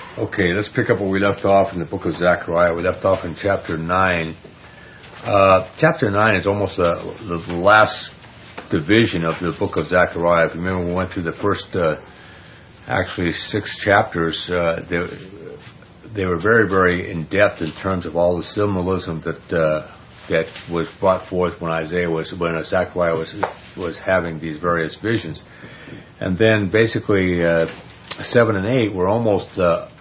Okay, let's pick up where we left off in the book of Zechariah. We left off in chapter 9. Chapter 9 is almost the last division of the book of Zechariah. If you remember, we went through the first, actually 6 chapters. They were very, very in-depth in terms of all the symbolism that was brought forth when Zechariah was having these various visions. And then basically 7 and 8 were almost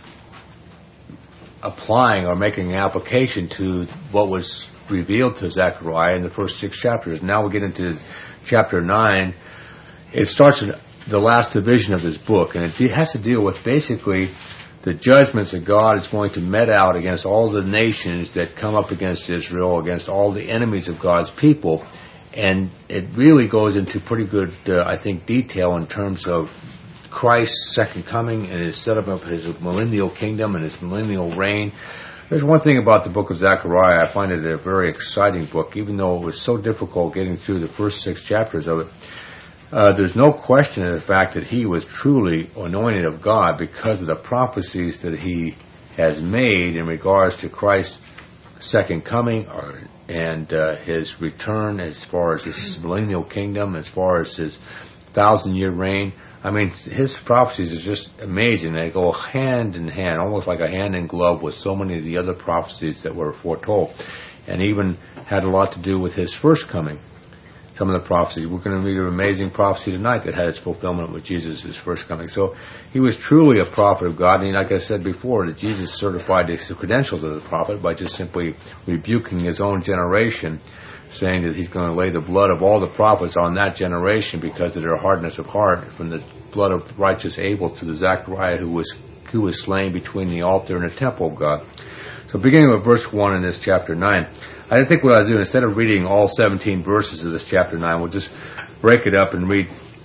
applying or making an application to what was revealed to Zechariah in the first 6 chapters. Now we get into chapter 9. It starts in the last division of this book, and it has to deal with basically the judgments that God is going to met out against all the nations that come up against Israel, against all the enemies of God's people. And it really goes into pretty good, I think, detail in terms of Christ's second coming and his setup of his millennial kingdom and his millennial reign. There's one thing about the book of Zechariah. I find it a very exciting book, even though it was so difficult getting through the first 6 chapters of it. There's no question of the fact that he was truly anointed of God because of the prophecies that he has made in regards to Christ's second coming and his return, as far as his millennial kingdom, as far as his 1,000-year reign. I mean, his prophecies are just amazing. They go hand in hand, almost like a hand in glove with so many of the other prophecies that were foretold, and even had a lot to do with his first coming. Some of the prophecies. We're going to read an amazing prophecy tonight that had its fulfillment with Jesus' first coming. So he was truly a prophet of God, and like I said before, that Jesus certified the credentials of the prophet by just simply rebuking his own generation, saying that he's going to lay the blood of all the prophets on that generation because of their hardness of heart, from the blood of righteous Abel to the Zechariah who was slain between the altar and the temple of God. So beginning with verse 1 in this chapter 9, I think what I'll do, instead of reading all 17 verses of this chapter 9, we'll just break it up and read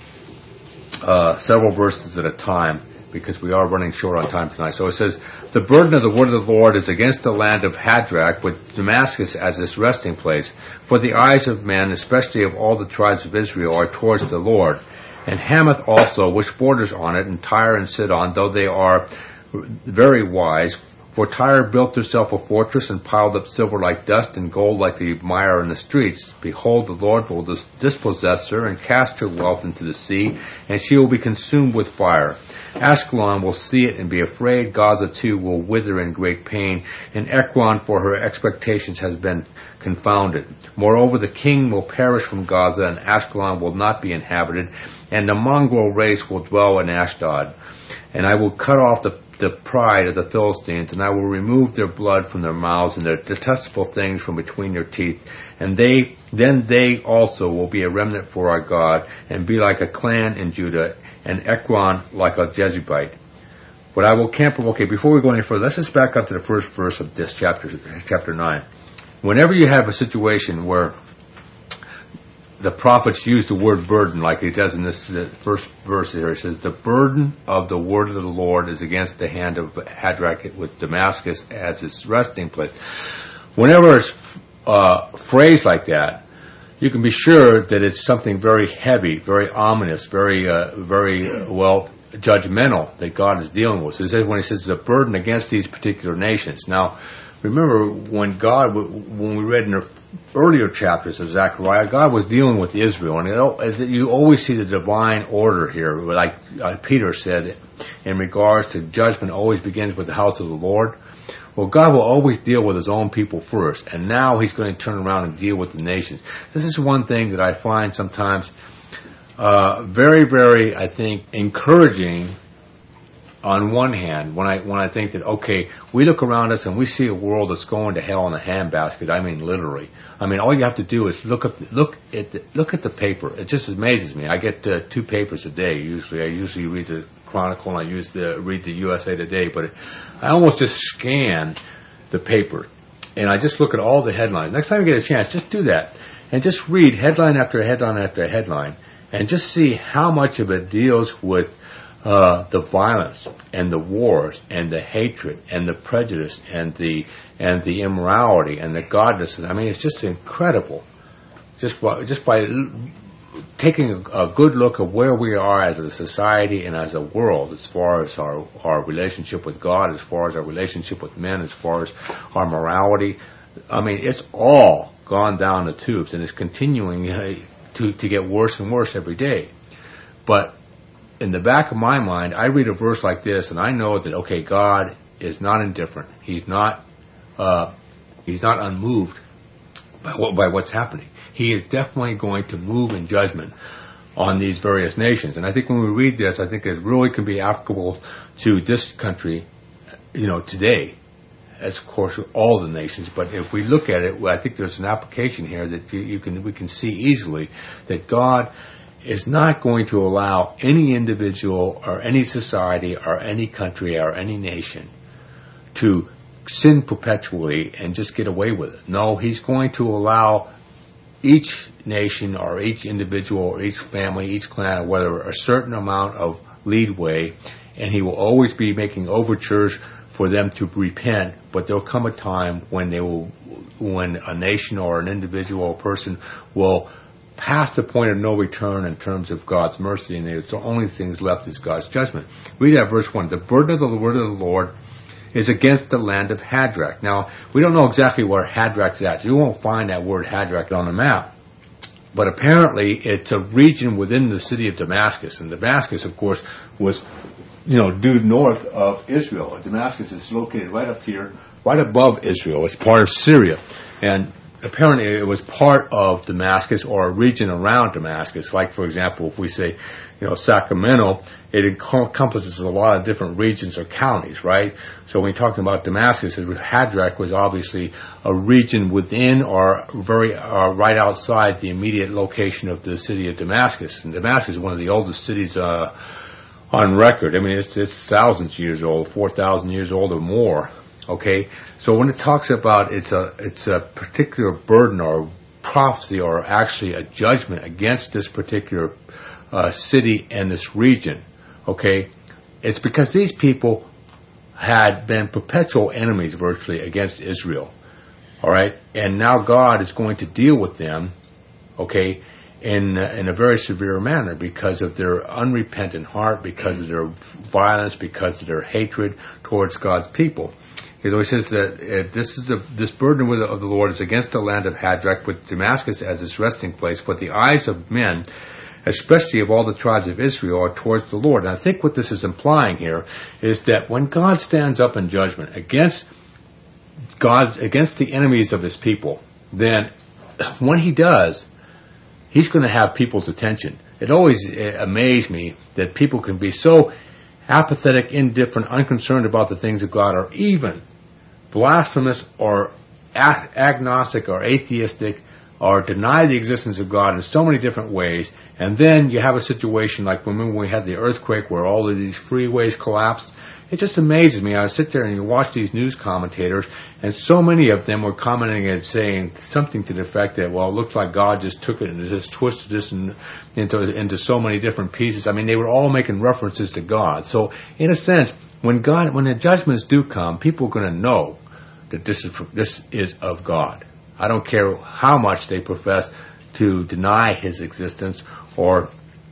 several verses at a time, because we are running short on time tonight. So it says, "The burden of the word of the Lord is against the land of Hadrach, with Damascus as its resting place. For the eyes of men, especially of all the tribes of Israel, are towards the Lord. And Hamath also, which borders on it, and Tyre and Sidon, though they are very wise. For Tyre built herself a fortress and piled up silver like dust and gold like the mire in the streets. Behold, the Lord will dispossess her and cast her wealth into the sea, and she will be consumed with fire. Askelon will see it and be afraid. Gaza too will wither in great pain, and Ekron for her expectations has been confounded. Moreover, the king will perish from Gaza, and Askelon will not be inhabited, and the mongrel race will dwell in Ashdod. And I will cut off the pride of the Philistines, and I will remove their blood from their mouths and their detestable things from between their teeth. And then they also will be a remnant for our God, and be like a clan in Judah, and Ekron like a Jebusite. But I will camp." Okay, before we go any further, let's just back up to the first verse of this chapter 9. Whenever you have a situation where the prophets use the word burden, like he does in the first verse here. It says, "The burden of the word of the Lord is against the hand of Hadrach, with Damascus as its resting place." Whenever it's phrased like that, you can be sure that it's something very heavy, very ominous, very judgmental that God is dealing with. So it says, when he says the burden against these particular nations. Now, remember when we read in the earlier chapters of Zechariah, God was dealing with Israel, and you always see the divine order here, like Peter said, in regards to judgment always begins with the house of the Lord. Well, God will always deal with his own people first, and now he's going to turn around and deal with the nations. This is one thing that I find sometimes very, very, I think, encouraging. On one hand, when I think that, okay, we look around us and we see a world that's going to hell in a handbasket. I mean, literally. I mean, all you have to do is look at the paper. It just amazes me. I get 2 papers a day. I usually read the Chronicle, and I read the USA Today. But I almost just scan the paper, and I just look at all the headlines. Next time you get a chance, just do that, and just read headline after headline after headline, and just see how much of it deals with the violence and the wars and the hatred and the prejudice and the immorality and the godlessness. I mean, it's just incredible. Just by taking a good look at where we are as a society and as a world, as far as our relationship with God, as far as our relationship with men, as far as our morality. I mean, it's all gone down the tubes, and it's continuing to get worse and worse every day. But in the back of my mind, I read a verse like this, and I know that, okay, God is not indifferent. He's not unmoved by what's happening. He is definitely going to move in judgment on these various nations. And I think when we read this, I think it really can be applicable to this country, today, as of course all the nations. But if we look at it, I think there's an application here that we can see easily that God is not going to allow any individual or any society or any country or any nation to sin perpetually and just get away with it. No, He's going to allow each nation or each individual or each family, each clan, whether a certain amount of leadway, and He will always be making overtures for them to repent. But there'll come a time when when a nation or an individual or person will pass the point of no return in terms of God's mercy, and the only things left is God's judgment. Read that verse 1. The burden of the word of the Lord is against the land of Hadrach. Now, we don't know exactly where Hadrach is at. You won't find that word Hadrach on the map. But apparently, it's a region within the city of Damascus. And Damascus, of course, was, due north of Israel. Damascus is located right up here, right above Israel. It's part of Syria. And apparently, it was part of Damascus or a region around Damascus. Like, for example, if we say, Sacramento, it encompasses a lot of different regions or counties, right? So when we're talking about Damascus, Hadrach was obviously a region within or right outside the immediate location of the city of Damascus. And Damascus is one of the oldest cities on record. I mean, it's thousands of years old, 4,000 years old or more. Okay, so when it talks about it's a particular burden or prophecy or actually a judgment against this particular city and this region, okay, it's because these people had been perpetual enemies virtually against Israel, all right, and now God is going to deal with them, okay, in a very severe manner because of their unrepentant heart, because of their violence, because of their hatred towards God's people. So he says that this burden of the Lord is against the land of Hadrach, with Damascus as its resting place. But the eyes of men, especially of all the tribes of Israel, are towards the Lord. And I think what this is implying here is that when God stands up in judgment against the enemies of His people, then when He does, He's going to have people's attention. It always amazed me that people can be so apathetic, indifferent, unconcerned about the things of God, or even blasphemous or agnostic or atheistic, or deny the existence of God in so many different ways. And then you have a situation like when we had the earthquake where all of these freeways collapsed. It just amazes me. I sit there and you watch these news commentators, and so many of them were commenting and saying something to the effect that, well, it looks like God just took it and just twisted this into so many different pieces. I mean, they were all making references to God. So, in a sense, when the judgments do come, people are going to know that this is of God. I don't care how much they profess to deny His existence or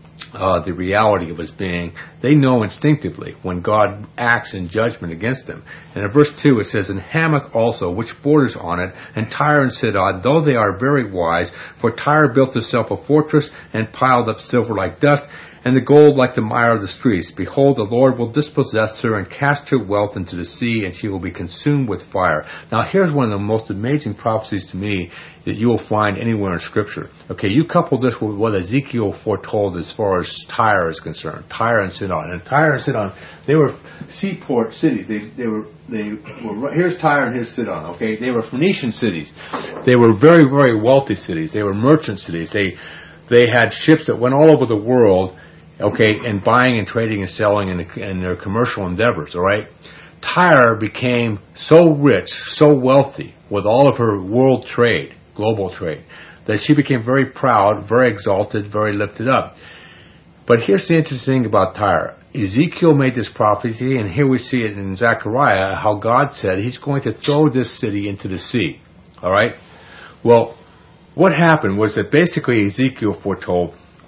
the reality of His being. They know instinctively when God acts in judgment against them. And in verse 2 it says, "And Hamath also, which borders on it, and Tyre and Sidon, though they are very wise, for Tyre built herself a fortress and piled up silver like dust, and the gold like the mire of the streets. Behold, the Lord will dispossess her and cast her wealth into the sea, and she will be consumed with fire." Now, here's one of the most amazing prophecies to me that you will find anywhere in Scripture. Okay, you couple this with what Ezekiel foretold as far as Tyre is concerned. Tyre and Sidon. And Tyre and Sidon, they were seaport cities. They were here's Tyre and here's Sidon. Okay, they were Phoenician cities. They were very, very wealthy cities. They were merchant cities. They had ships that went all over the world. Okay, and buying and trading and selling in their commercial endeavors, all right? Tyre became so rich, so wealthy with all of her world trade, global trade, that she became very proud, very exalted, very lifted up. But here's the interesting thing about Tyre. Ezekiel made this prophecy, and here we see it in Zechariah, how God said He's going to throw this city into the sea, all right? Well, what happened was that basically Ezekiel foretold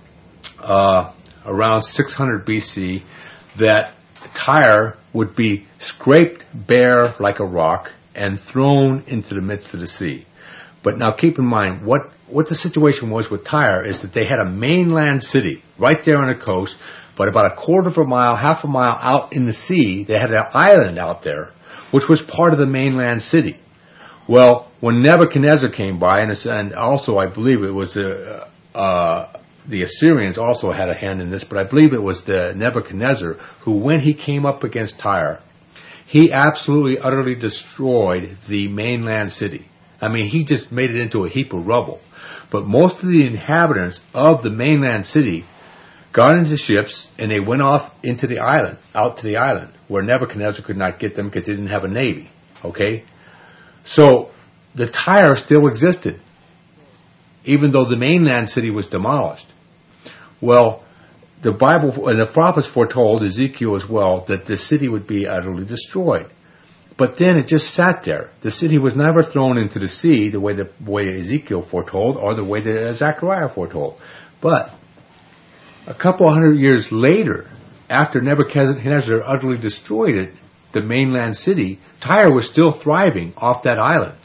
around 600 BC, that Tyre would be scraped bare like a rock and thrown into the midst of the sea. But now keep in mind, what the situation was with Tyre is that they had a mainland city right there on the coast, but about a quarter of a mile, half a mile out in the sea, they had an island out there, which was part of the mainland city. Well, when Nebuchadnezzar came by, and also I believe it was the Assyrians also had a hand in this, but I believe it was the Nebuchadnezzar who, when he came up against Tyre, he absolutely, utterly destroyed the mainland city. I mean, he just made it into a heap of rubble. But most of the inhabitants of the mainland city got into ships and they went off into the island, out to the island, where Nebuchadnezzar could not get them because he didn't have a navy. Okay? So, the Tyre still existed, even though the mainland city was demolished. Well, the Bible and the prophets foretold, Ezekiel as well, that the city would be utterly destroyed. But then it just sat there. The city was never thrown into the sea the way Ezekiel foretold or the way that Zechariah foretold. But a couple hundred years later, after Nebuchadnezzar utterly destroyed it, the mainland city, Tyre was still thriving off that island.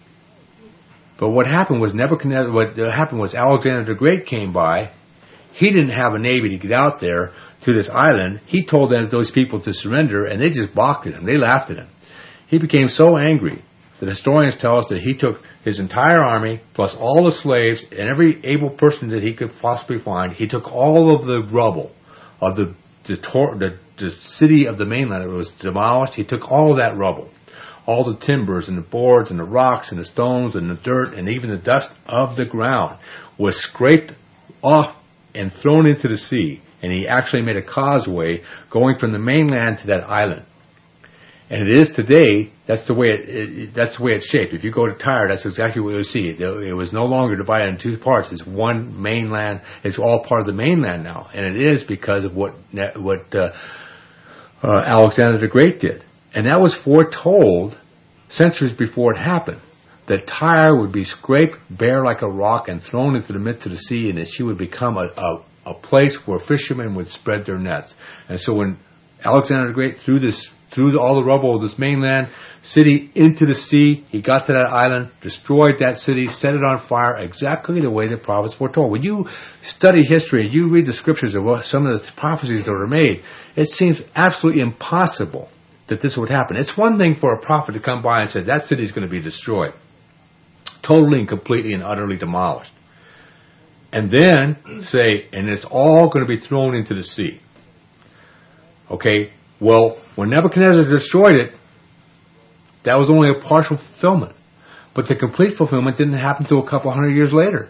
But what happened was Alexander the Great came by. He didn't have a navy to get out there to this island. He told those people to surrender, and they just balked at him. They laughed at him. He became so angry that historians tell us that he took his entire army, plus all the slaves, and every able person that he could possibly find. He took all of the rubble of the city of the mainland that was demolished. He took all of that rubble, all the timbers and the boards and the rocks and the stones and the dirt and even the dust of the ground was scraped off and thrown into the sea. And he actually made a causeway going from the mainland to that island. And it is today, that's the way it's shaped. If you go to Tyre, that's exactly what you'll see. It was no longer divided into two parts. It's one mainland. It's all part of the mainland now. And it is because of what Alexander the Great did. And that was foretold centuries before it happened. That Tyre would be scraped bare like a rock and thrown into the midst of the sea, and that she would become a place where fishermen would spread their nets. And so when Alexander the Great threw all the rubble of this mainland city into the sea, he got to that island, destroyed that city, set it on fire, exactly the way the prophets foretold. When you study history and you read the scriptures of some of the prophecies that were made, it seems absolutely impossible that this would happen. It's one thing for a prophet to come by and say, that city is going to be destroyed, totally and completely and utterly demolished. And then say, and it's all going to be thrown into the sea. Okay? Well, when Nebuchadnezzar destroyed it, that was only a partial fulfillment. But the complete fulfillment didn't happen until a couple hundred years later.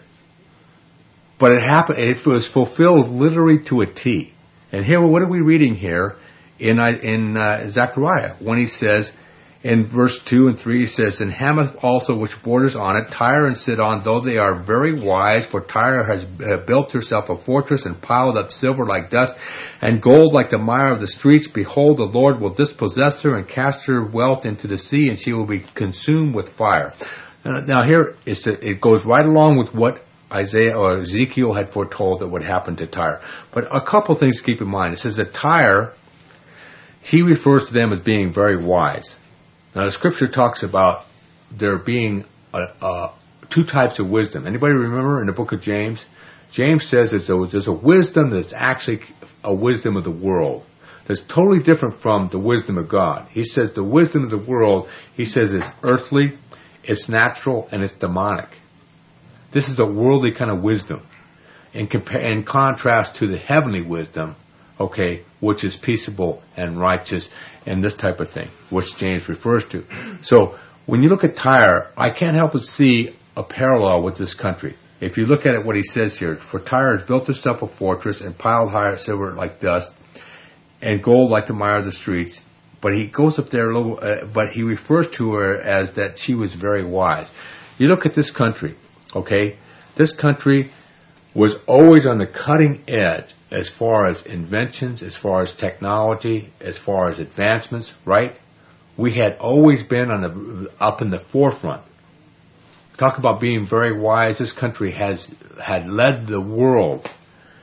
But it happened, it was fulfilled literally to a T. And here, what are we reading here in Zechariah? When he says, in verse 2 and 3, he says, and Hamath also, which borders on it, Tyre and Sidon, though they are very wise, for Tyre has built herself a fortress and piled up silver like dust and gold like the mire of the streets. Behold, the Lord will dispossess her and cast her wealth into the sea, and she will be consumed with fire. Now here, it goes right along with what Isaiah or Ezekiel had foretold that would happen to Tyre. But a couple things to keep in mind. It says that Tyre, he refers to them as being very wise. Now, the scripture talks about there being two types of wisdom. Anybody remember in the book of James? James says that there's a wisdom that's actually a wisdom of the world. That's totally different from the wisdom of God. He says the wisdom of the world, he says, is earthly, it's natural, and it's demonic. This is a worldly kind of wisdom. In contrast to the heavenly wisdom, okay, which is peaceable and righteous and this type of thing, which James refers to. So when you look at Tyre, I can't help but see a parallel with this country. If you look at it, what he says here, for Tyre has built herself a fortress and piled high silver like dust and gold like the mire of the streets. But he goes up there a little, but he refers to her as that she was very wise. You look at this country, okay, this country was always on the cutting edge as far as inventions, as far as technology, as far as advancements, right? We had always been up in the forefront. Talk about being very wise. This country had led the world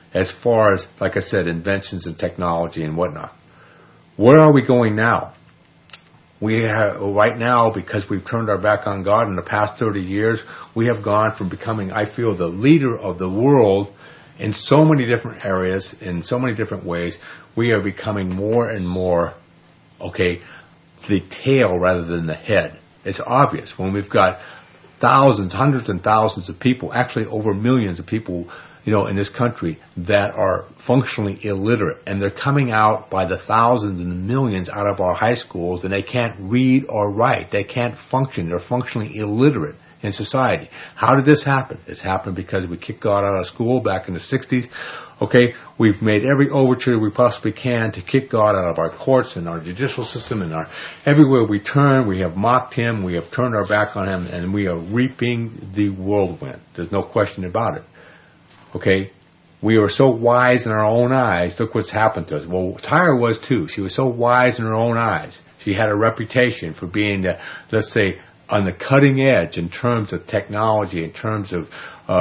as far as, like I said, inventions and technology and whatnot. Where are we going now? We have, right now, because we've turned our back on God in the past 30 years, we have gone from becoming, I feel, the leader of the world in so many different areas, in so many different ways. We are becoming more and more, the tail rather than the head. It's obvious when we've got thousands, hundreds and thousands of people, actually over millions of people, in this country that are functionally illiterate, and they're coming out by the thousands and millions out of our high schools, and they can't read or write. They can't function. They're functionally illiterate in society. How did this happen? It's happened because we kicked God out of school back in the 60s. We've made every overture we possibly can to kick God out of our courts and our judicial system, and everywhere we turn, we have mocked Him, we have turned our back on Him, and we are reaping the whirlwind. There's no question about it. We were so wise in our own eyes. Look what's happened to us. Well, Tyra was too. She was so wise in her own eyes. She had a reputation for being, let's say, on the cutting edge in terms of technology, in terms of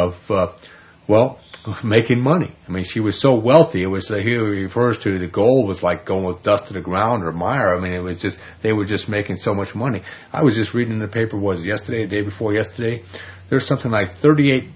making money. I mean, she was so wealthy. It was, here he refers to the gold was like going with dust to the ground or mire. I mean, it was just, they were just making so much money. I was just reading in the paper, was it yesterday, the day before yesterday? There's something like 38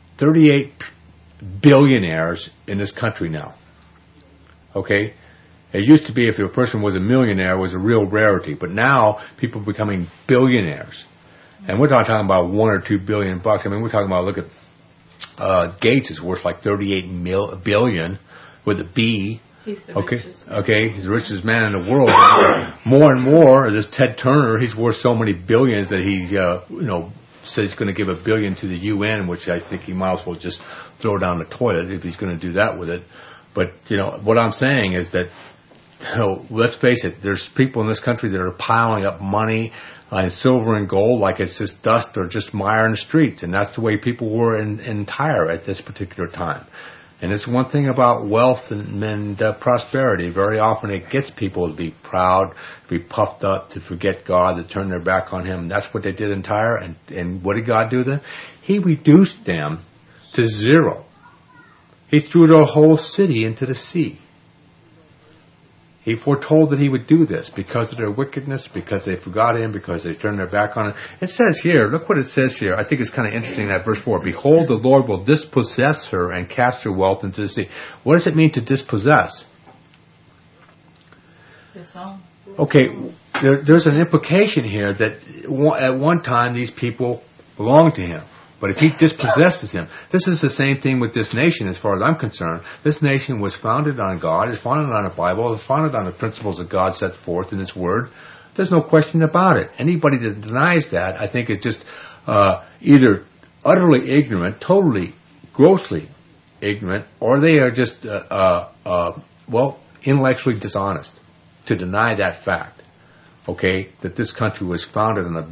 billionaires in this country now. It used to be if a person was a millionaire, it was a real rarity, but now people are becoming billionaires. And we're not talking about $1 or $2 billion bucks. I mean, we're talking about, look at Gates is worth like 38 billion with a B. He's the richest man. He's the richest man in the world. More and more, this Ted Turner, he's worth so many billions that he's, said he's going to give $1 billion to the UN, which I think he might as well just throw down the toilet if he's going to do that with it. But, what I'm saying is that, let's face it, there's people in this country that are piling up money and silver and gold like it's just dust or just mire in the streets. And that's the way people were in Tyre at this particular time. And it's one thing about wealth and prosperity. Very often it gets people to be proud, to be puffed up, to forget God, to turn their back on Him. And that's what they did in Tyre. And what did God do then? He reduced them to zero. He threw their whole city into the sea. He foretold that He would do this because of their wickedness, because they forgot Him, because they turned their back on Him. It says here, look what it says here. I think it's kind of interesting, that verse 4. Behold, the Lord will dispossess her and cast her wealth into the sea. What does it mean to dispossess? There's an implication here that at one time these people belonged to Him. But if He dispossesses him, this is the same thing with this nation as far as I'm concerned. This nation was founded on God, it's founded on the Bible, it's founded on the principles that God set forth in His Word. There's no question about it. Anybody that denies that, I think it's just either utterly ignorant, totally, grossly ignorant, or they are just, intellectually dishonest to deny that fact. That this country was founded on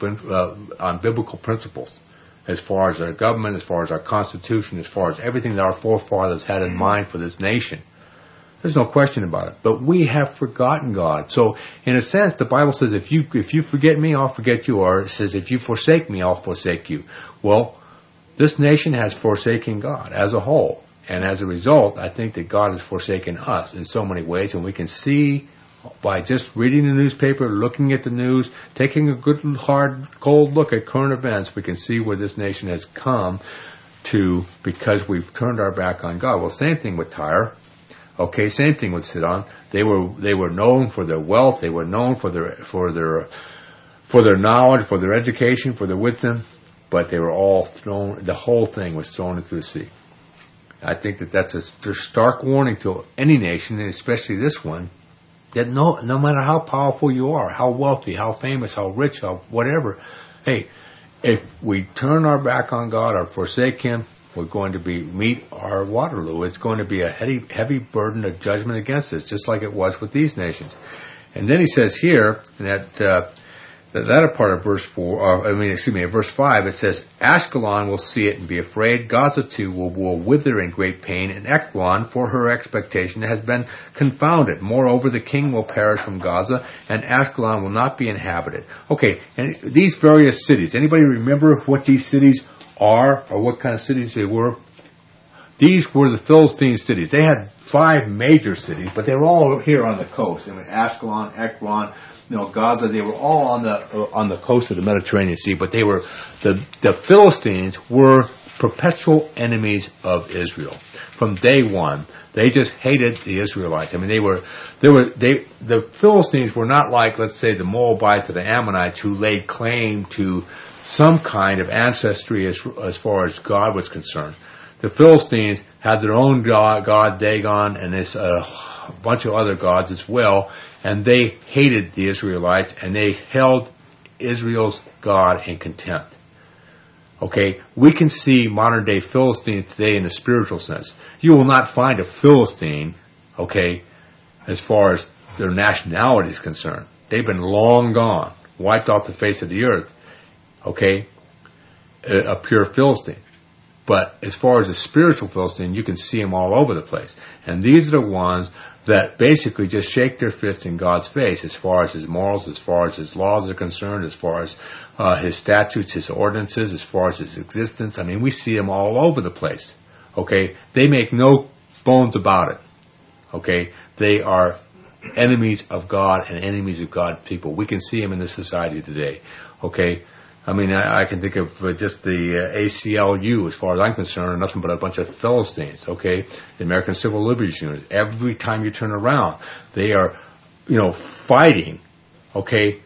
on biblical principles. As far as our government, as far as our Constitution, as far as everything that our forefathers had in mind for this nation. There's no question about it. But we have forgotten God. So, in a sense, the Bible says, if you forget me, I'll forget you. Or it says, if you forsake me, I'll forsake you. Well, this nation has forsaken God as a whole. And as a result, I think that God has forsaken us in so many ways. And we can see by just reading the newspaper, looking at the news, taking a good, hard, cold look at current events, we can see where this nation has come to because we've turned our back on God. Well, same thing with Tyre. Same thing with Sidon. They were known for their wealth. They were known for their knowledge, for their education, for their wisdom, but they were all thrown. The whole thing was thrown into the sea. I think that's a stark warning to any nation, and especially this one. That no matter how powerful you are, how wealthy, how famous, how rich, how whatever, hey, if we turn our back on God or forsake Him, we're going to meet our Waterloo. It's going to be a heavy burden of judgment against us, just like it was with these nations. And then he says here that that part of verse 5, it says, Ashkelon will see it and be afraid. Gaza too will wither in great pain, and Ekron, for her expectation, has been confounded. Moreover, the king will perish from Gaza, and Ashkelon will not be inhabited. And these various cities, anybody remember what these cities are, or what kind of cities they were? These were the Philistine cities. They had 5 major cities, but they were all here on the coast. I mean, Ashkelon, Ekron, Gaza. They were all on the coast of the Mediterranean Sea. But they were the Philistines were perpetual enemies of Israel from day one. They just hated the Israelites. I mean, the Philistines were not like, let's say, the Moabites or the Ammonites who laid claim to some kind of ancestry as far as God was concerned. The Philistines had their own god Dagon, and this a bunch of other gods as well, and they hated the Israelites, and they held Israel's God in contempt. Okay, we can see modern-day Philistines today in the spiritual sense. You will not find a Philistine, okay, as far as their nationality is concerned. They've been long gone, wiped off the face of the earth, okay, a pure Philistine. But as far as a spiritual Philistine, you can see them all over the place. And these are the ones that basically just shake their fist in God's face as far as His morals, as far as His laws are concerned, as far as His statutes, His ordinances, as far as His existence. I mean, we see them all over the place. Okay? They make no bones about it. Okay? They are enemies of God and enemies of God's people. We can see them in the society today. Okay? I mean, I can think of just the ACLU, as far as I'm concerned, are nothing but a bunch of Philistines, okay? The American Civil Liberties Union. Every time you turn around, they are, fighting, okay,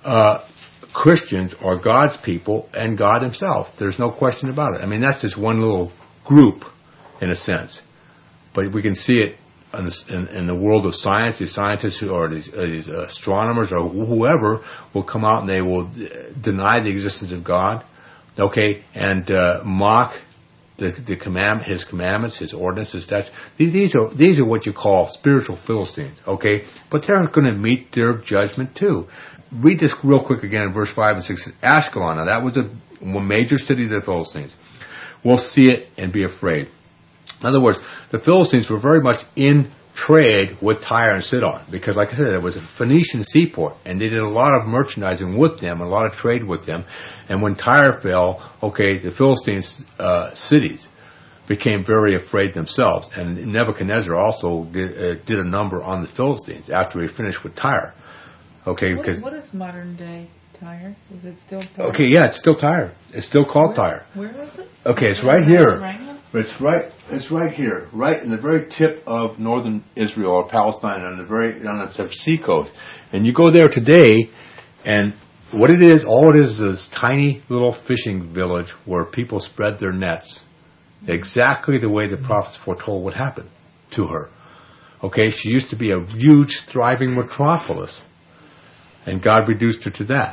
Christians or God's people and God Himself. There's no question about it. I mean, that's just one little group, in a sense. But we can see it in the world of science. These scientists or these astronomers or whoever will come out and they will deny the existence of God, okay, and mock His commandments, His ordinances, His statutes. These are what you call spiritual Philistines, okay, but they're going to meet their judgment too. Read this real quick again in verse 5 and 6. Ashkelon, now that was a major city of the Philistines. We'll see it and be afraid. In other words, the Philistines were very much in trade with Tyre and Sidon because, like I said, it was a Phoenician seaport, and they did a lot of merchandising with them, a lot of trade with them. And when Tyre fell, okay, the Philistines' cities became very afraid themselves. And Nebuchadnezzar also did a number on the Philistines after he finished with Tyre. Okay, what is modern day Tyre? Is it still Tyre? Okay, yeah, it's still Tyre. It's still called Tyre. Where is it? Okay, it's right here. It's right here, right in the very tip of northern Israel or Palestine on the seacoast. And you go there today, and what it is, all it is this tiny little fishing village where people spread their nets, exactly the way the prophets foretold would happen to her. Okay, she used to be a huge, thriving metropolis, and God reduced her to that.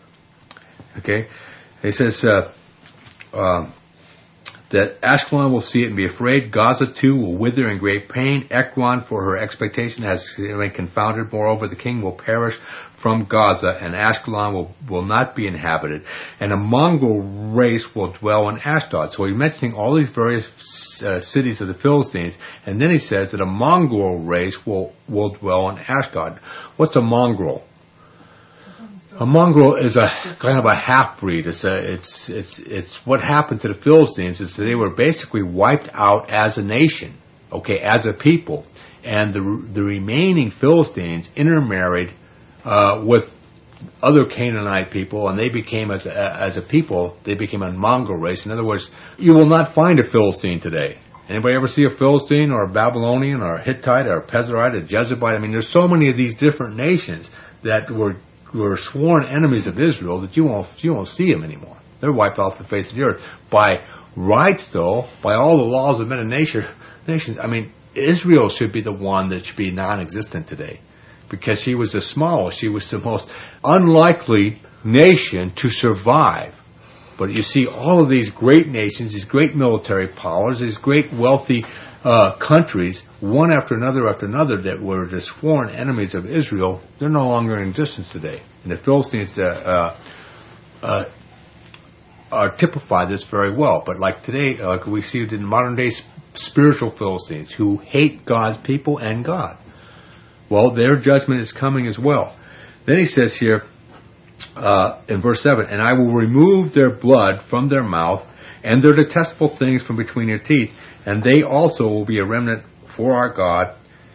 Okay, he says that Ashkelon will see it and be afraid. Gaza too will wither in great pain. Ekron, for her expectation, has been confounded. Moreover, the king will perish from Gaza, and Ashkelon will not be inhabited. And a mongrel race will dwell in Ashdod. So he's mentioning all these various cities of the Philistines, and then he says that a mongrel race will dwell in Ashdod. What's a mongrel? A mongrel is a kind of a half-breed. It's what happened to the Philistines is that they were basically wiped out as a nation, okay, as a people, and the remaining Philistines intermarried with other Canaanite people, and they became as a people, they became a mongrel race. In other words, you will not find a Philistine today. Anybody ever see a Philistine or a Babylonian or a Hittite or a Pezerite, a Jezebite? I mean, there's so many of these different nations that were sworn enemies of Israel that you won't see them anymore. They're wiped off the face of the earth. By rights, though, by all the laws of nations, I mean, Israel should be the one that should be non-existent today, because she was the smallest, she was the most unlikely nation to survive. But you see all of these great nations, these great military powers, these great wealthy countries, one after another, that were the sworn enemies of Israel, they're no longer in existence today. And the Philistines typify this very well. But like today, like we see it in modern day spiritual Philistines who hate God's people and God. Well, their judgment is coming as well. Then he says here in verse 7, and I will remove their blood from their mouth and their detestable things from between their teeth, and they also will be a remnant for our God,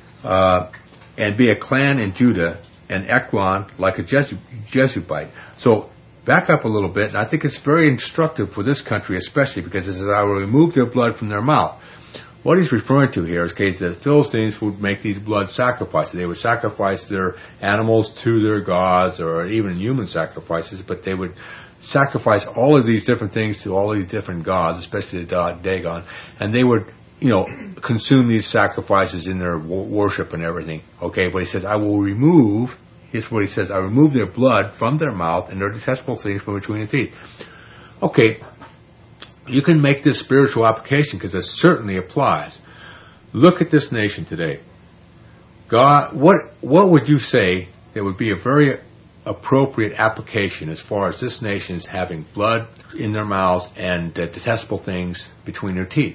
and be a clan in Judah, and Ekron like a Jebusite. So back up a little bit, and I think it's very instructive for this country especially, because it says, I will remove their blood from their mouth. What he's referring to here is the Philistines would make these blood sacrifices. They would sacrifice their animals to their gods, or even human sacrifices, but they would sacrifice all of these different things to all of these different gods, especially the Dagon, and they would, consume these sacrifices in their worship and everything. Okay, but he says, I will remove, here's what he says, I remove their blood from their mouth and their detestable things from between the teeth. Okay, you can make this spiritual application because it certainly applies. Look at this nation today. God, what would you say that would be a very appropriate application as far as this nation is having blood in their mouths and detestable things between their teeth?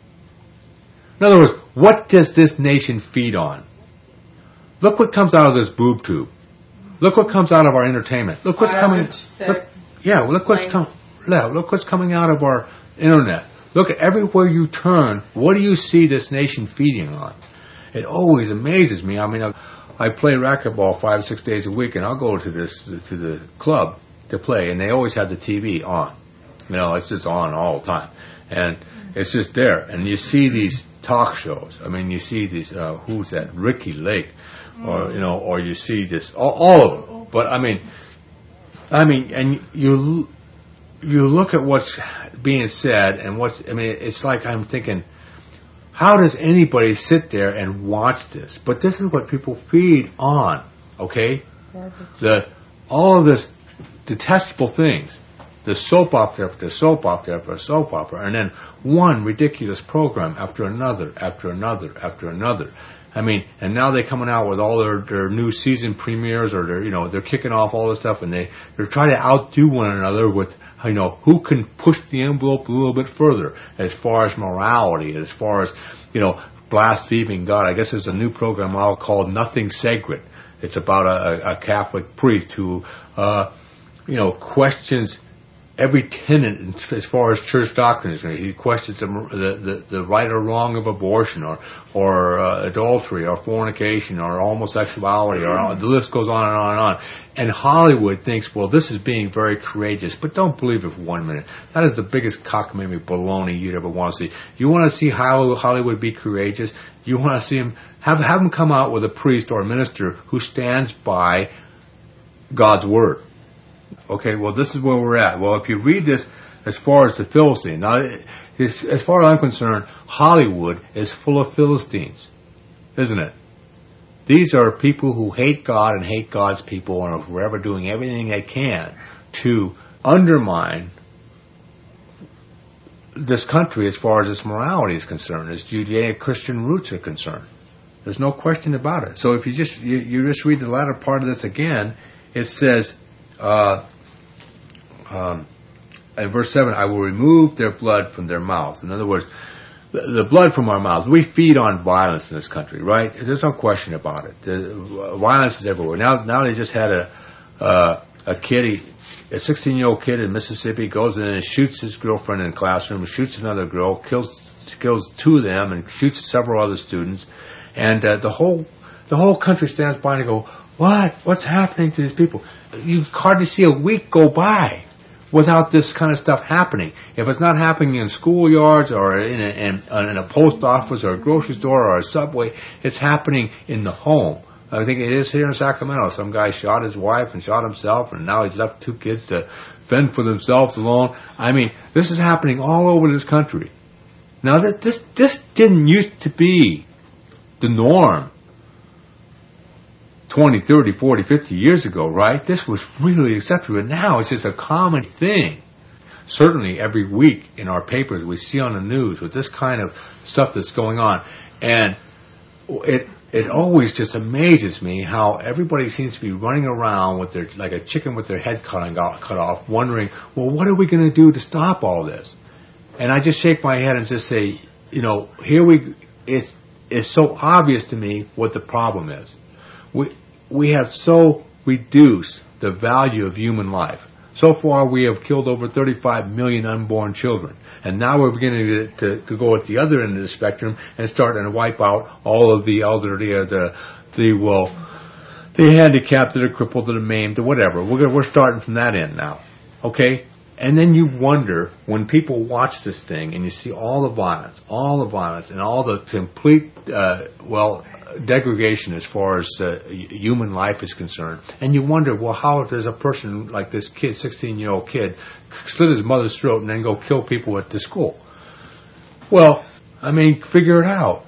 In other words, what does this nation feed on? Look what comes out of this boob tube. Look what comes out of our entertainment. Look what's coming. Look what's coming out of our internet. Look at everywhere you turn. What do you see this nation feeding on? It always amazes me. I mean, I play racquetball 5-6 days a week, and I'll go to the club to play, and they always have the TV on. It's just on all the time, and it's just there. And you see these talk shows. I mean, you see these. Who's that? Ricky Lake, or you see this. All of them. But I mean, and you look at what's being said, and it's like I'm thinking, how does anybody sit there and watch this? But this is what people feed on, okay? All of this detestable things, the soap opera after soap opera after soap opera, and then one ridiculous program after another, after another, after another. I mean, and now they're coming out with all their new season premieres, or they're kicking off all this stuff, and they're trying to outdo one another with, who can push the envelope a little bit further as far as morality, as far as, blaspheming God. I guess there's a new program now called Nothing Sacred. It's about a Catholic priest who, questions every tenet as far as church doctrine is concerned. He questions the right or wrong of abortion, or adultery, or fornication, or homosexuality, or the list goes on and on and on. And Hollywood thinks, well, this is being very courageous, but don't believe it for 1 minute. That is the biggest cockamamie baloney you'd ever want to see. You want to see Hollywood be courageous? You want to see him have him come out with a priest or a minister who stands by God's word. Okay, well, this is where we're at. Well, if you read this as far as the Philistine, now, as far as I'm concerned, Hollywood is full of Philistines, isn't it? These are people who hate God and hate God's people, and are forever doing everything they can to undermine this country as far as its morality is concerned, as Judeo-Christian roots are concerned. There's no question about it. So if you just read the latter part of this again, it says, in verse 7, I will remove their blood from their mouths. In other words, the blood from our mouths. We feed on violence in this country, right? There's no question about it. The violence is everywhere. Now they just had a kid, a 16-year-old kid in Mississippi goes in and shoots his girlfriend in the classroom, shoots another girl, kills two of them, and shoots several other students. And the whole country stands by and go, What's happening to these people? You hardly see a week go by without this kind of stuff happening. If it's not happening in schoolyards, or in a post office, or a grocery store, or a subway, it's happening in the home. I think it is here in Sacramento. Some guy shot his wife and shot himself, and now he's left two kids to fend for themselves alone. I mean, this is happening all over this country. Now, this didn't used to be the norm 20, 30, 40, 50 years ago, right? This was really acceptable. Now it's just a common thing. Certainly every week in our papers we see on the news with this kind of stuff that's going on. And it always just amazes me how everybody seems to be running around with their, like a chicken with their head cut off, wondering, well, what are we going to do to stop all this? And I just shake my head and just say, it's so obvious to me what the problem is. We have so reduced the value of human life. So far, we have killed over 35 million unborn children. And now we're beginning to go at the other end of the spectrum and start and wipe out all of the elderly, the handicapped, the crippled, the maimed, the whatever. We're starting from that end now. Okay? And then you wonder, when people watch this thing and you see all the violence, and all the complete, degradation as far as human life is concerned. And you wonder, well, how does a person like this kid, 16-year-old kid, slit his mother's throat and then go kill people at the school? Well, I mean, figure it out.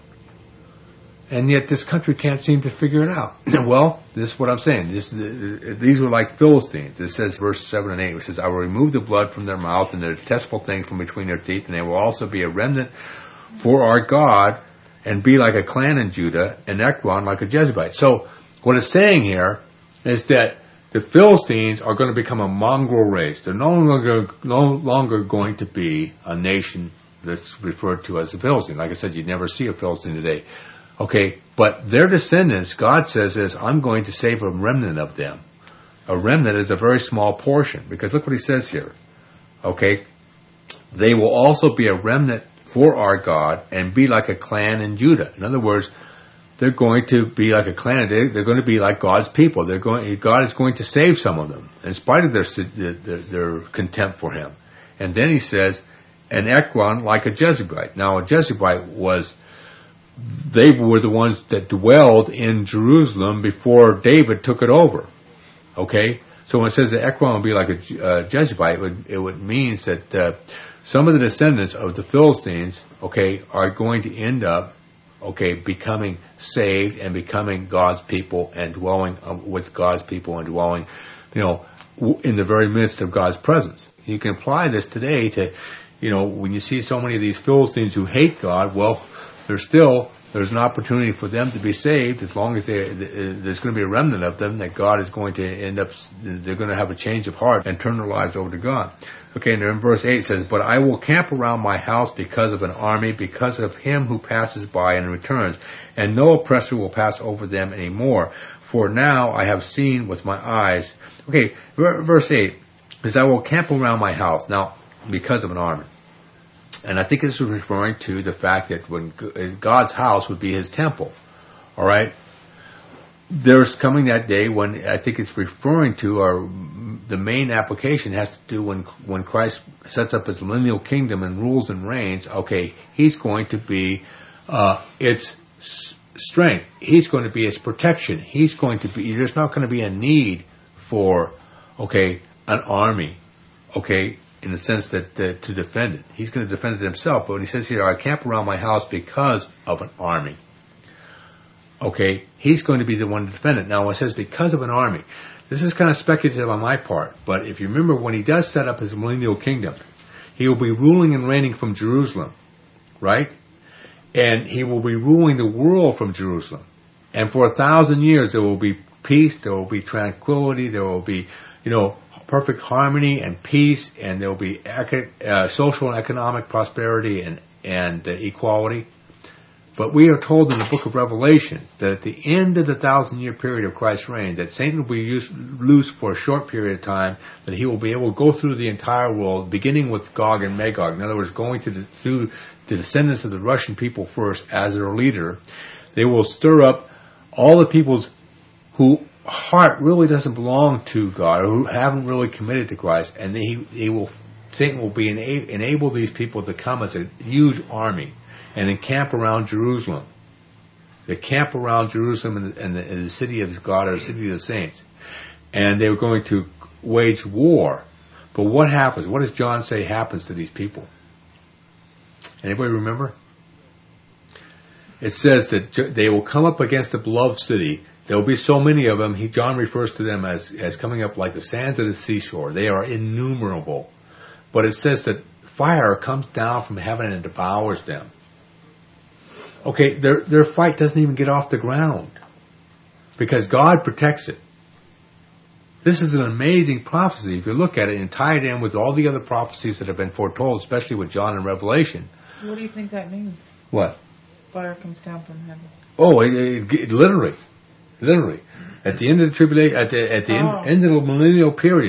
And yet this country can't seem to figure it out. Well, this is what I'm saying. These are like Philistines. It says, verse 7 and 8, which says, I will remove the blood from their mouth and the detestable thing from between their teeth, and they will also be a remnant for our God, and be like a clan in Judah, and Ekron like a Jezebite. So what it's saying here is that the Philistines are going to become a mongrel race. They're no longer going to be a nation that's referred to as the Philistine. Like I said, you'd never see a Philistine today. Okay, but their descendants, God says, is I'm going to save a remnant of them. A remnant is a very small portion, because look what he says here. Okay, they will also be a remnant for our God and be like a clan in Judah. In other words, they're going to be like a clan. They're going to be like God's people. God is going to save some of them in spite of their contempt for Him. And then he says, and Ekron like a Jezebite. Now, a Jezebite they were the ones that dwelled in Jerusalem before David took it over. Okay? So when it says that Ekron will be like a Jezebite, it means that some of the descendants of the Philistines, okay, are going to end up, okay, becoming saved and becoming God's people and dwelling with God's people and dwelling, in the very midst of God's presence. You can apply this today to, when you see so many of these Philistines who hate God, well, there's an opportunity for them to be saved as long as there's going to be a remnant of them that God is going to they're going to have a change of heart and turn their lives over to God. Okay, and in verse 8 it says, but I will camp around my house because of an army, because of him who passes by and returns, and no oppressor will pass over them anymore. For now I have seen with my eyes. Okay, verse 8 is, I will camp around my house. Now, because of an army. And I think this is referring to the fact that when God's house would be His temple. All right? There's coming that day when I think it's referring to, or the main application has to do when Christ sets up His millennial kingdom and rules and reigns. Okay, He's going to be its strength. He's going to be its protection. There's not going to be a need for, an army. Okay, in the sense that to defend it. He's going to defend it Himself. But when He says here, I camp around my house because of an army. Okay, He's going to be the one to defend it. Now, when it says because of an army, this is kind of speculative on my part, but if you remember, when He does set up His millennial kingdom, He will be ruling and reigning from Jerusalem, right? And He will be ruling the world from Jerusalem. And for 1,000 years, there will be peace, there will be tranquility, there will be, perfect harmony and peace, and there will be social and economic prosperity and equality. But we are told in the book of Revelation that at the end of the 1,000-year period of Christ's reign, that Satan will be loose for a short period of time, that he will be able to go through the entire world, beginning with Gog and Magog. In other words, going through the descendants of the Russian people first as their leader. They will stir up all the peoples who heart really doesn't belong to God, or who haven't really committed to Christ, and Satan will enable these people to come as a huge army and encamp around Jerusalem. They camp around Jerusalem and the city of God, or the city of the saints, and they were going to wage war. But what happens? What does John say happens to these people? Anybody remember? It says that they will come up against the beloved city. There will be so many of them. John refers to them as coming up like the sands of the seashore. They are innumerable. But it says that fire comes down from heaven and devours them. Okay, their fight doesn't even get off the ground because God protects it. This is an amazing prophecy if you look at it and tie it in with all the other prophecies that have been foretold, especially with John in Revelation. What do you think that means? What? Fire comes down from heaven. Oh, it literally. At the end of the tribulation, at the end of the millennial period,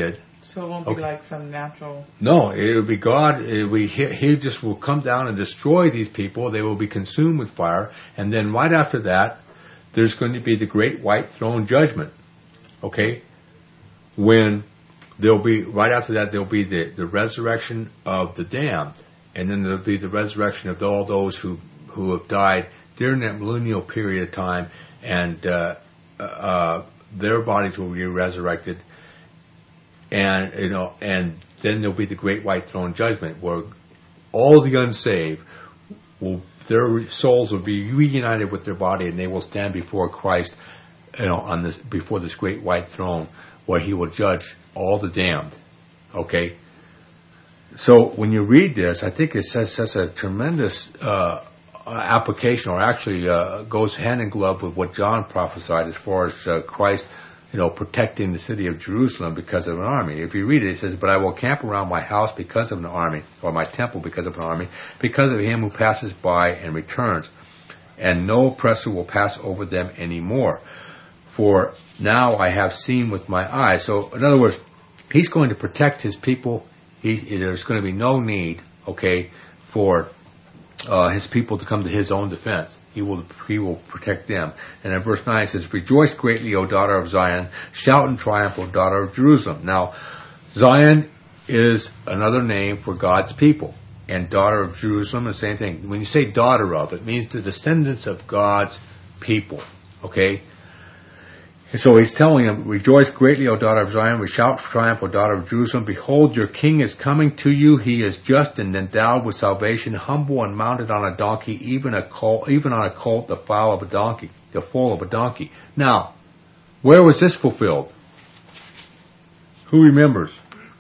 So it won't be like some natural... No, it will be God. He just will come down and destroy these people. They will be consumed with fire. And then right after that, there's going to be the great white throne judgment. Okay? When right after that, there'll be the resurrection of the damned. And then there'll be the resurrection of all those who have died during that millennial period of time. And their bodies will be resurrected. And and then there'll be the great white throne judgment, where all the unsaved their souls will be reunited with their body, and they will stand before Christ, before this great white throne, where He will judge all the damned. Okay. So when you read this, I think it says such a tremendous application, or actually goes hand in glove with what John prophesied as far as Christ, protecting the city of Jerusalem because of an army. If you read it, it says, "But I will camp around my house because of an army, or my temple because of an army, because of him who passes by and returns. And no oppressor will pass over them anymore. For now I have seen with my eyes." So, in other words, He's going to protect His people. There's going to be no need, for His people to come to His own defense. He will protect them. And in verse 9 it says, "Rejoice greatly, O daughter of Zion. Shout in triumph, O daughter of Jerusalem." Now, Zion is another name for God's people. And daughter of Jerusalem, the same thing. When you say daughter of, it means the descendants of God's people. Okay? And so He's telling them, "Rejoice greatly, O daughter of Zion. We shout for triumph, O daughter of Jerusalem. Behold, your king is coming to you. He is just and endowed with salvation, humble and mounted on a donkey, even on a colt, the foal of a donkey." Now, where was this fulfilled? Who remembers?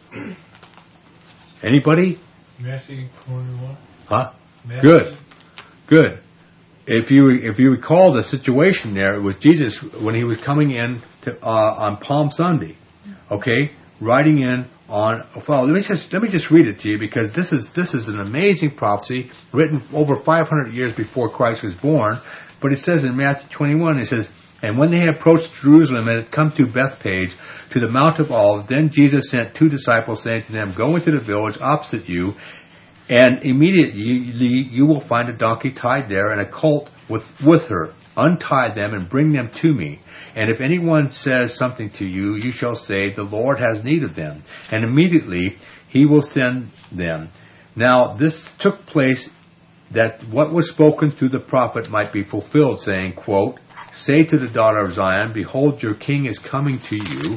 Anybody? Matthew 21. Huh? Matthew. Good. If you recall the situation there, it was Jesus when He was coming in on Palm Sunday, riding in on a foal. Let me just read it to you, because this is an amazing prophecy written over 500 years before Christ was born. But it says in Matthew 21, it says, "And when they had approached Jerusalem and had come to Bethphage, to the Mount of Olives, then Jesus sent 2 disciples, saying to them, Go into the village opposite you, and immediately you will find a donkey tied there, and a colt with her. Untie them and bring them to me. And if anyone says something to you, you shall say, The Lord has need of them. And immediately He will send them." Now this took place that what was spoken through the prophet might be fulfilled, saying, quote, "Say to the daughter of Zion, Behold, your king is coming to you,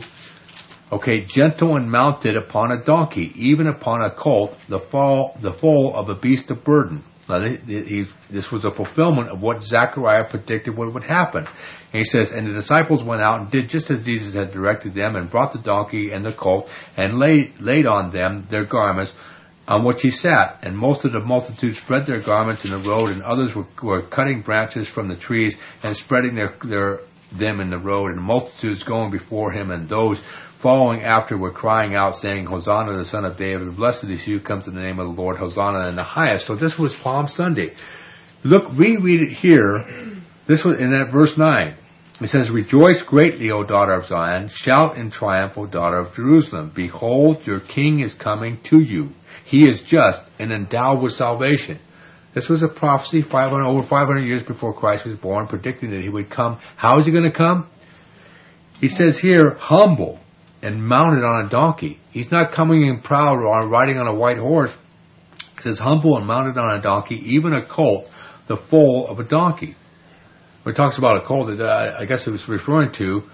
gentle and mounted upon a donkey, even upon a colt, the foal of a beast of burden." Now, this was a fulfillment of what Zechariah predicted would happen. And he says, "And the disciples went out and did just as Jesus had directed them, and brought the donkey and the colt, and laid on them their garments, on which He sat. And most of the multitude spread their garments in the road, and others were cutting branches from the trees and spreading them in the road. And multitudes going before Him, and those following after were crying out, saying, Hosanna to the Son of David. Blessed is He who comes in the name of the Lord. Hosanna in the highest." So this was Palm Sunday. Look, reread it here. This was in that verse 9. It says, "Rejoice greatly, O daughter of Zion. Shout in triumph, O daughter of Jerusalem. Behold, your king is coming to you. He is just and endowed with salvation." This was a prophecy over 500 years before Christ was born, predicting that He would come. How is He going to come? He says here, humble and mounted on a donkey. He's not coming in proud or riding on a white horse. It says humble and mounted on a donkey, even a colt, the foal of a donkey. When it talks about a colt, I guess it was referring to,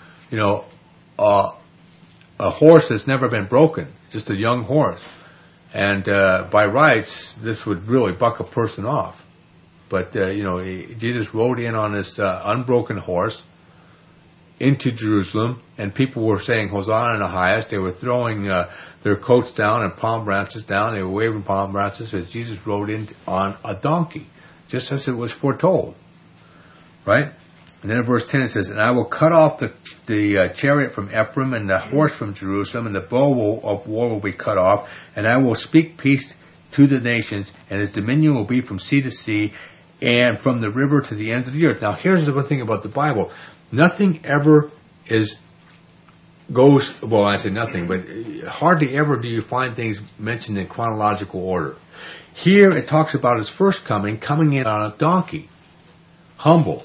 a horse that's never been broken, just a young horse. And by rights, this would really buck a person off. But, Jesus rode in on this unbroken horse into Jerusalem, and people were saying, Hosanna in the highest. They were throwing their coats down and palm branches down. They were waving palm branches as Jesus rode in on a donkey, just as it was foretold. Right? And then in verse 10 it says, "And I will cut off the chariot from Ephraim, and the horse from Jerusalem, and the bow of war will be cut off, and I will speak peace to the nations, and His dominion will be from sea to sea, and from the river to the ends of the earth." Now here's the one thing about the Bible. Nothing ever is goes, well, I say nothing, but hardly ever do you find things mentioned in chronological order. Here it talks about his first coming in on a donkey, humble.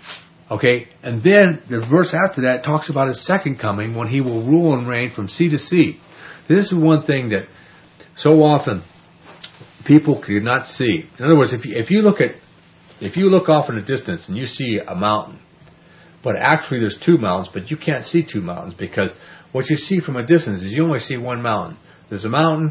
Okay, and then the verse after that talks about his second coming when he will rule and reign from sea to sea. This is one thing that so often people could not see. In other words, if you look off in the distance and you see a mountain, but actually there's two mountains, but you can't see two mountains because what you see from a distance is you only see one mountain. There's a mountain,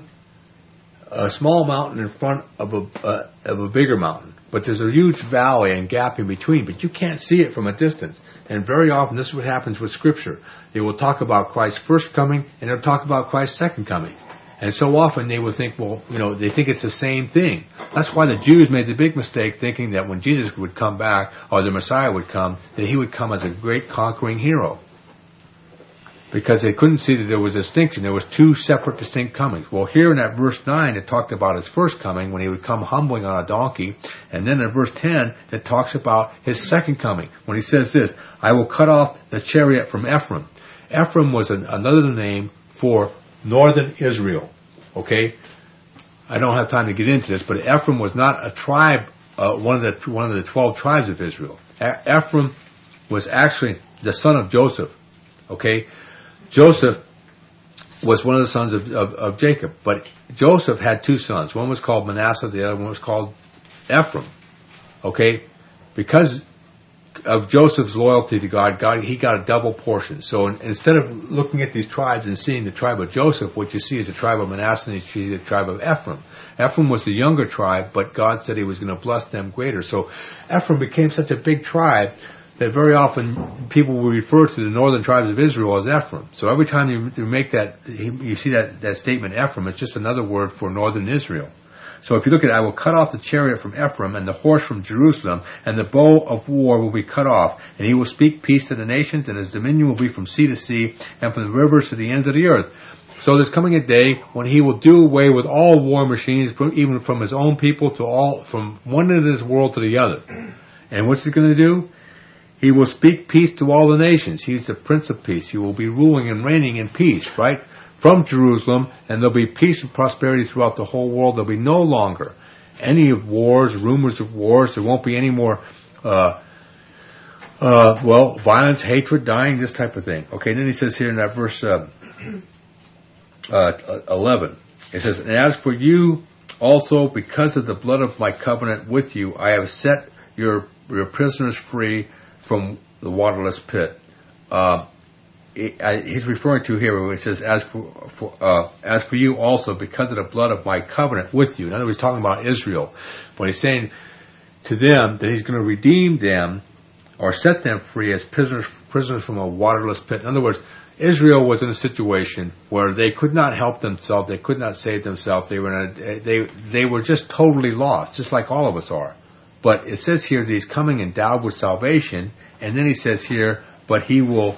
a small mountain in front of a bigger mountain, but there's a huge valley and gap in between, but you can't see it from a distance. And very often this is what happens with Scripture. They will talk about Christ's first coming and they'll talk about Christ's second coming. And so often they will think, well, they think it's the same thing. That's why the Jews made the big mistake thinking that when Jesus would come back, or the Messiah would come, that he would come as a great conquering hero. Because they couldn't see that there was a distinction. There was two separate distinct comings. Well, here in that verse 9, it talked about his first coming when he would come humbling on a donkey. And then in verse 10, it talks about his second coming when he says this, I will cut off the chariot from Ephraim. Ephraim was another name for northern Israel. Okay? I don't have time to get into this, but Ephraim was not a tribe, one of the 12 tribes of Israel. Ephraim was actually the son of Joseph. Okay? Joseph was one of the sons of Jacob, but Joseph had two sons. One was called Manasseh, the other one was called Ephraim. Okay? Because of Joseph's loyalty to God, he got a double portion. So instead of looking at these tribes and seeing the tribe of Joseph, what you see is the tribe of Manasseh and you see the tribe of Ephraim. Ephraim was the younger tribe, but God said he was going to bless them greater. So Ephraim became such a big tribe that very often people will refer to the northern tribes of Israel as Ephraim. So every time you make that, you see that statement Ephraim, it's just another word for northern Israel. So if you look at it, I will cut off the chariot from Ephraim and the horse from Jerusalem, and the bow of war will be cut off. And he will speak peace to the nations, and his dominion will be from sea to sea, and from the rivers to the ends of the earth. So there's coming a day when he will do away with all war machines, even from his own people from one end of this world to the other. And what's he going to do? He will speak peace to all the nations. He's the Prince of Peace. He will be ruling and reigning in peace, right? From Jerusalem, and there'll be peace and prosperity throughout the whole world. There'll be no longer any of wars, rumors of wars. There won't be any more, violence, hatred, dying, this type of thing. Okay, and then he says here in that verse 11, it says, and as for you also, because of the blood of my covenant with you, I have set your prisoners free from the waterless pit. He's referring to here where it says, as for you also, because of the blood of my covenant with you. In other words, he's talking about Israel. When he's saying to them that he's going to redeem them or set them free as prisoners from a waterless pit. In other words, Israel was in a situation where they could not help themselves. They could not save themselves. They were just totally lost, just like all of us are. But it says here that he's coming endowed with salvation, and then he says here, but he will,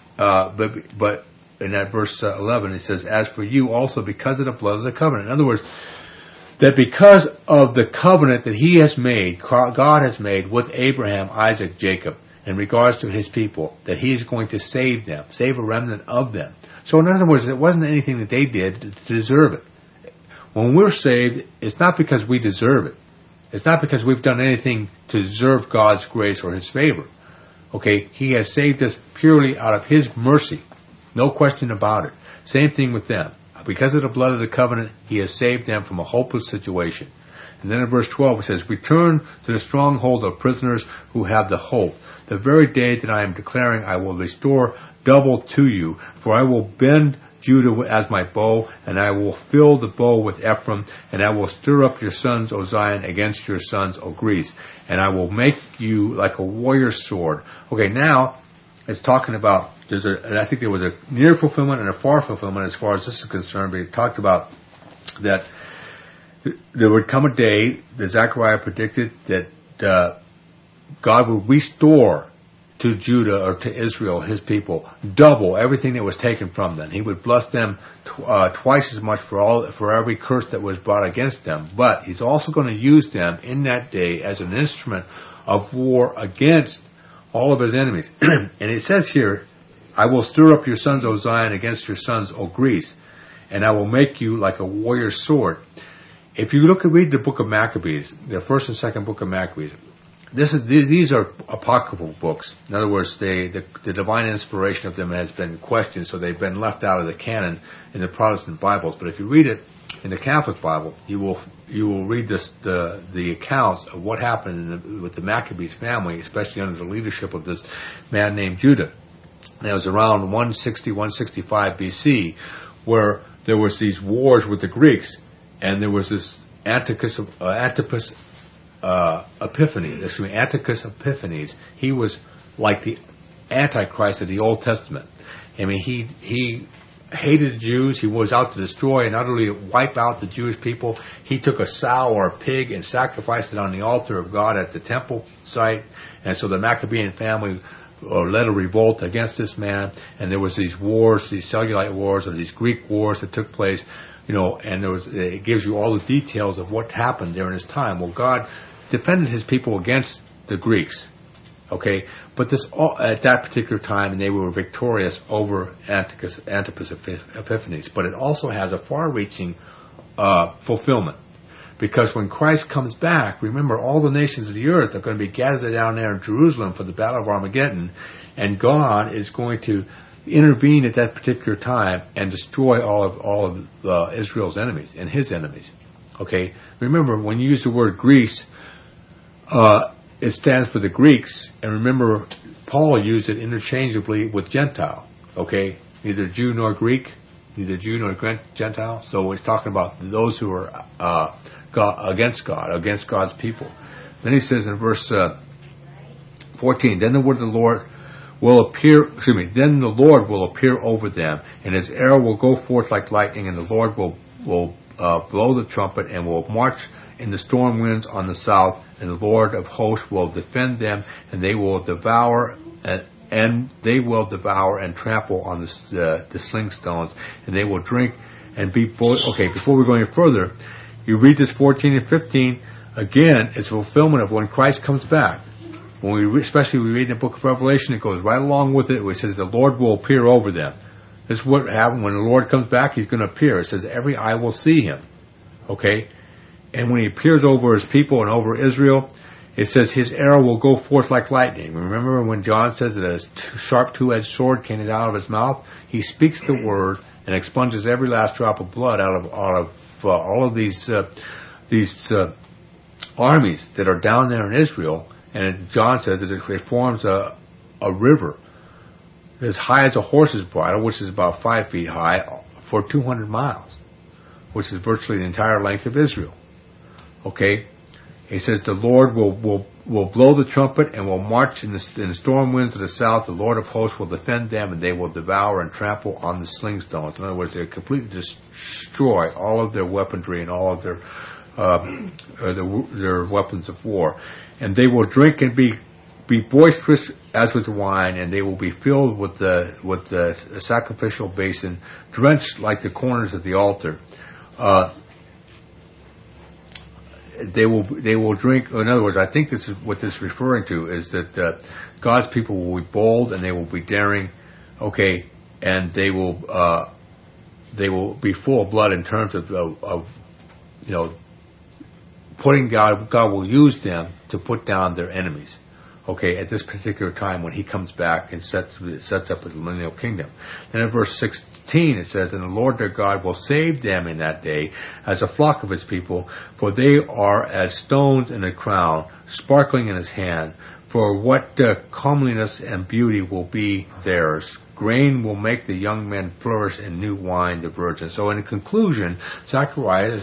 but in that verse 11, it says, as for you also, because of the blood of the covenant. In other words, that because of the covenant that he has made, God has made with Abraham, Isaac, Jacob, in regards to his people, that he is going to save them, save a remnant of them. So in other words, it wasn't anything that they did to deserve it. When we're saved, it's not because we deserve it. It's not because we've done anything to deserve God's grace or his favor. Okay, he has saved us purely out of his mercy. No question about it. Same thing with them. Because of the blood of the covenant, he has saved them from a hopeless situation. And then in verse 12 it says, return to the stronghold of prisoners who have the hope. The very day that I am declaring, I will restore double to you, for I will bend Judah as my bow, and I will fill the bow with Ephraim, and I will stir up your sons, O Zion, against your sons, O Greece, and I will make you like a warrior's sword. Okay, now it's talking about, and I think there was a near fulfillment and a far fulfillment as far as this is concerned, but it talked about that there would come a day that Zechariah predicted that God would restore to Judah or to Israel, his people, double everything that was taken from them. He would bless them twice as much for every curse that was brought against them. But he's also going to use them in that day as an instrument of war against all of his enemies. And it says here, I will stir up your sons, O Zion, against your sons, O Greece, and I will make you like a warrior's sword. If you read the book of Maccabees, the first and second book of Maccabees, these are apocryphal books. In other words, the divine inspiration of them has been questioned, so they've been left out of the canon in the Protestant Bibles. But if you read it in the Catholic Bible, you will read the accounts of what happened with the Maccabees family, especially under the leadership of this man named Judah. And it was around 160, 165 BC, where there was these wars with the Greeks, and there was this Antiochus Epiphanes. He was like the Antichrist of the Old Testament. I mean, he hated the Jews. He was out to destroy and utterly wipe out the Jewish people. He took a sow or a pig and sacrificed it on the altar of God at the temple site. And so the Maccabean family led a revolt against this man. And there was these wars, these Cellulite wars, or these Greek wars that took place. And it gives you all the details of what happened during his time. Well, God defended his people against the Greeks. Okay, but at that particular time, and they were victorious over Antiochus Epiphanes. But it also has a far-reaching fulfillment, because when Christ comes back, remember, all the nations of the earth are going to be gathered down there in Jerusalem for the Battle of Armageddon, and God is going to intervene at that particular time and destroy all of Israel's enemies and his enemies. Okay, remember, when you use the word Greece, it stands for the Greeks, and remember, Paul used it interchangeably with Gentile. Okay, neither Jew nor Greek, neither Jew nor Gentile. So he's talking about those who are against God's people. Then he says in verse 14, then the word of the Lord will appear. Then the Lord will appear over them, and his arrow will go forth like lightning, and the Lord will blow the trumpet and will march in the storm winds on the south, and the Lord of hosts will defend them, and they will devour and trample on the sling stones, and they will drink and be bold. Okay, before we go any further, you read this 14 and 15 again. It's a fulfillment of when Christ comes back. Especially we read in the book of Revelation, it goes right along with it. It says the Lord will appear over them. This is what happens when the Lord comes back. He's going to appear. It says every eye will see him. Okay. And when he appears over his people and over Israel, it says his arrow will go forth like lightning. Remember when John says that a sharp two-edged sword came out of his mouth? He speaks the word and expunges every last drop of blood out of all of these armies that are down there in Israel. And John says that it forms a river as high as a horse's bridle, which is about 5 feet high, for 200 miles, which is virtually the entire length of Israel. Okay, he says the Lord will blow the trumpet and will march in the storm winds of the south. The Lord of hosts will defend them, and they will devour and trample on the sling stones. In other words, they completely destroy all of their weaponry and all of their weapons of war, and they will drink and be boisterous as with wine, and they will be filled with the sacrificial basin, drenched like the corners of the altar. They will drink. In other words, I think this is what this is referring to, is that God's people will be bold and they will be daring. Okay, and they will be full of blood in terms of putting God will use them to put down their enemies. Okay, at this particular time when he comes back and sets up his millennial kingdom. Then in verse 16 it says, and the Lord their God will save them in that day as a flock of his people, for they are as stones in a crown, sparkling in his hand. For what comeliness and beauty will be theirs. Grain will make the young men flourish, and new wine the virgin. So in conclusion, Zechariah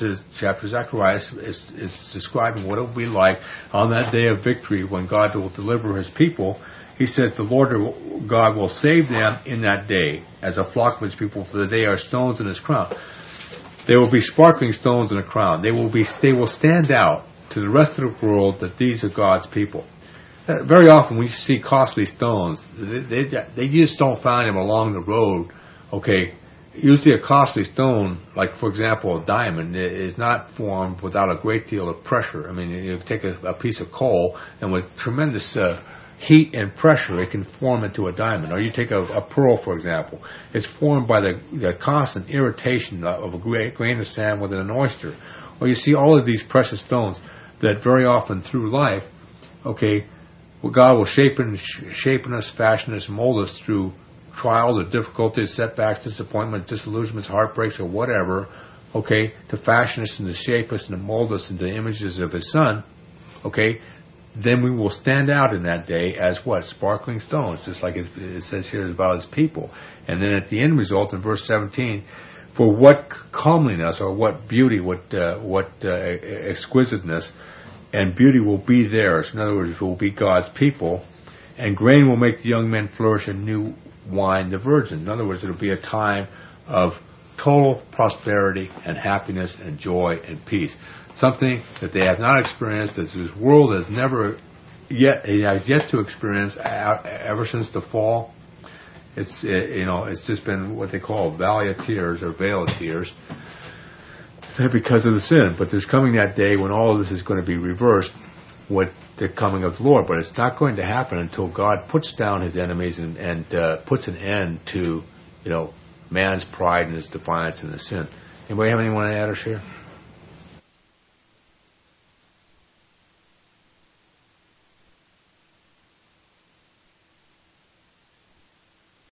is describing what it will be like on that day of victory when God will deliver his people. He says the Lord God will save them in that day as a flock of his people, for they are stones in his crown. They will be sparkling stones in a crown. They will stand out to the rest of the world that these are God's people. Very often we see costly stones. They just don't find them along the road. Okay, usually a costly stone, like for example a diamond, is not formed without a great deal of pressure. I mean, you take a piece of coal, and with tremendous heat and pressure, it can form into a diamond. Or you take a pearl, for example. It's formed by the constant irritation of a grain of sand within an oyster. Or you see all of these precious stones that very often through life, okay, God will shape us, fashion us, mold us through trials or difficulties, setbacks, disappointments, disillusionments, heartbreaks, or whatever, okay, to fashion us and to shape us and to mold us into the images of His Son, okay, then we will stand out in that day as what? Sparkling stones, just like it says here about His people. And then at the end result, in verse 17, for what comeliness or what beauty, what exquisiteness and beauty will be theirs. In other words, it will be God's people. And grain will make the young men flourish, and new wine the virgin. In other words, it will be a time of total prosperity and happiness and joy and peace. Something that they have not experienced, that this world has never yet to experience ever since the fall. It's just been what they call a valley of tears or vale of tears because of the sin. But there's coming that day when all of this is going to be reversed with the coming of the Lord. But it's not going to happen until God puts down His enemies and puts an end to man's pride and his defiance and his sin. Anybody have anyone to add or share?